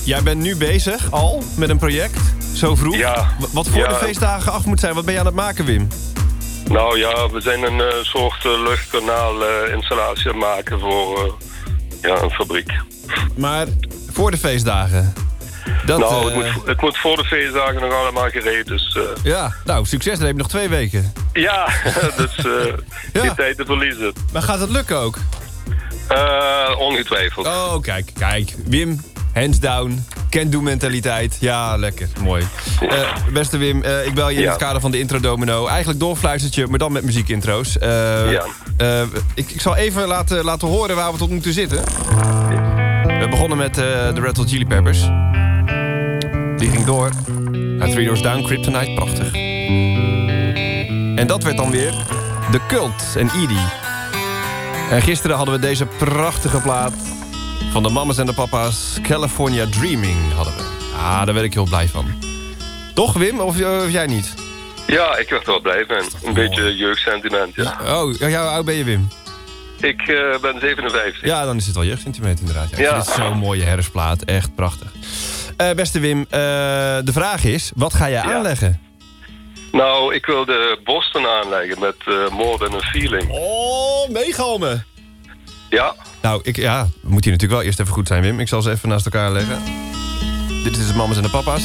jij bent nu bezig al met een project, zo vroeg. Ja. Wat voor de feestdagen af moet zijn, wat ben je aan het maken, Wim? Nou ja, we zijn een soort luchtkanaal-installatie aan het maken voor een fabriek. Maar voor de feestdagen? Het moet voor de feestdagen nog allemaal gereed, dus... Ja, nou, succes, dan heb je nog 2 weken. Ja, dus geen tijd te verliezen. Maar gaat het lukken ook? Ongetwijfeld. Oh, kijk. Wim, hands down, can-do mentaliteit. Ja, lekker, mooi. Beste Wim, ik bel je in het kader van de Intro Domino. Eigenlijk doorfluistertje, maar dan met muziekintro's. Ik zal even laten horen waar we tot moeten zitten. We begonnen met de Red Hot Chili Peppers. Die ging door naar Three Doors Down, Kryptonite, prachtig. En dat werd dan weer The Cult en Edie. En gisteren hadden we deze prachtige plaat van de Mamas en de Papa's, California Dreaming hadden we. Ah, daar werd ik heel blij van. Toch, Wim? Of jij niet? Ja, ik werd er wel blij van. Een beetje jeugdsentiment, ja. Oh, hoe oud ben je, Wim? Ik ben 57. Ja, dan is het wel jeugdsentiment inderdaad. Ja. Dit is zo'n mooie herfstplaat, echt prachtig. Beste Wim, de vraag is, wat ga je aanleggen? Nou, ik wil de Boston aanleggen met More Than a Feeling. Oh, meegalmen. Ja. Nou, moet hier natuurlijk wel eerst even goed zijn, Wim. Ik zal ze even naast elkaar leggen. Dit is de Mamas en de Papa's.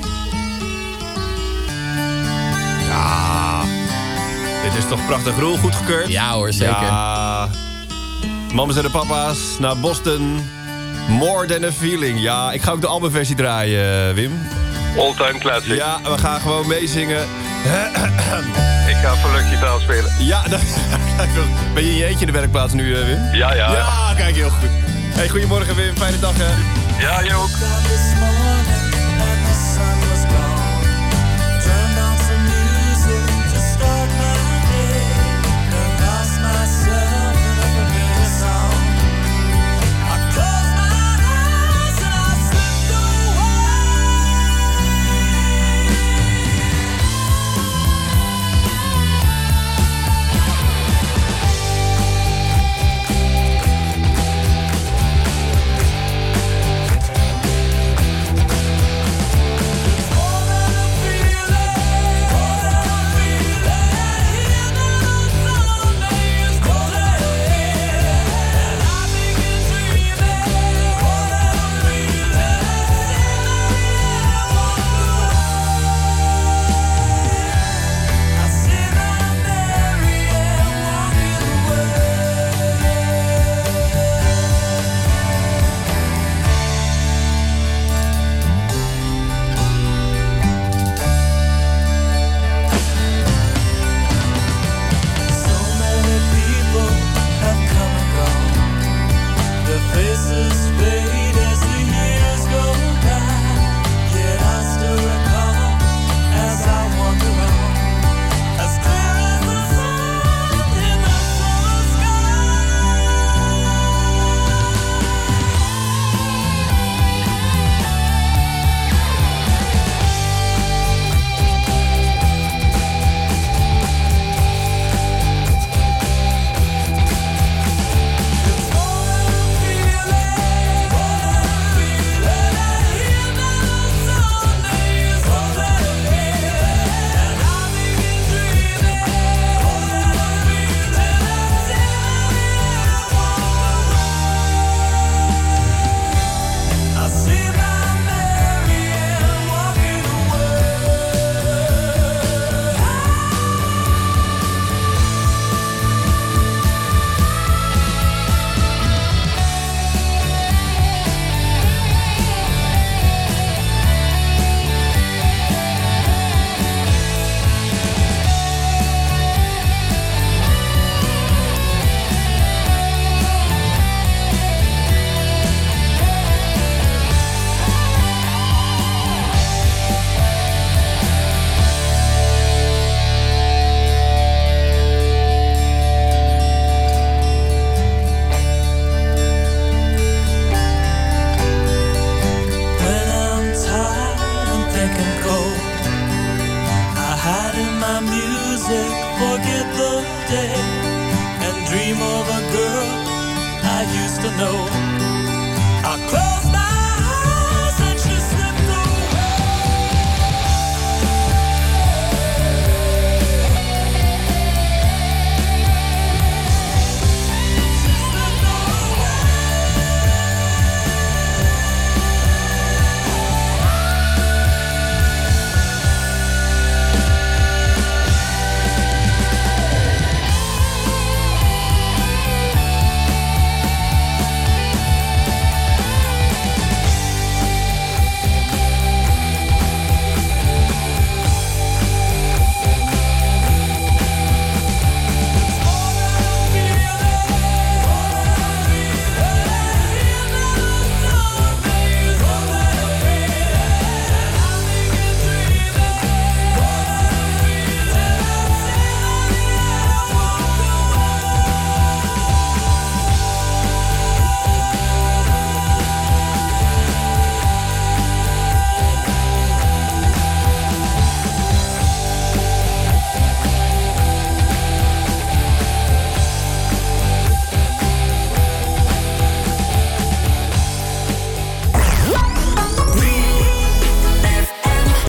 Ja. Dit is toch prachtig. Roel, goedgekeurd? Ja hoor, zeker. Ja. Mamas en de Papa's naar Boston. More Than a Feeling. Ja, ik ga ook de albumversie draaien, Wim. All-time classic. Ja, we gaan gewoon meezingen. Ik ga even luchtgitaar spelen. Ja, ben je in je eentje in de werkplaats nu, Wim? Ja. Ja, kijk, heel goed. Hey, goedemorgen, Wim. Fijne dag, hè? Ja, je ook. Forget the day and dream of a girl I used to know. I close